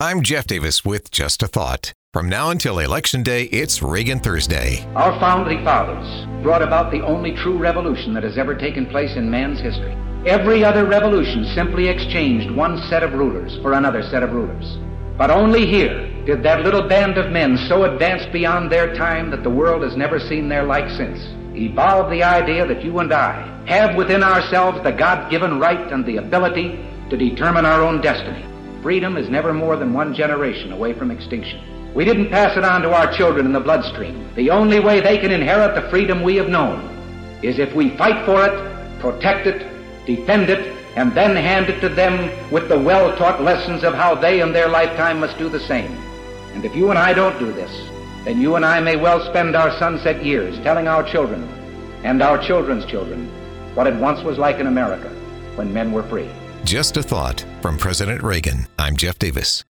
I'm Jeff Davis with Just a Thought. From now until Election Day, it's Reagan Thursday. Our founding fathers brought about the only true revolution that has ever taken place in man's history. Every other revolution simply exchanged one set of rulers for another set of rulers. But only here did that little band of men so advance beyond their time that the world has never seen their like since evolve the idea that you and I have within ourselves the God-given right and the ability to determine our own destiny. Freedom is never more than one generation away from extinction. We didn't pass it on to our children in the bloodstream. The only way they can inherit the freedom we have known is if we fight for it, protect it, defend it, and then hand it to them with the well-taught lessons of how they in their lifetime must do the same. And if you and I don't do this, then you and I may well spend our sunset years telling our children and our children's children what it once was like in America when men were free. Just a Thought from President Reagan. I'm Jeff Davis.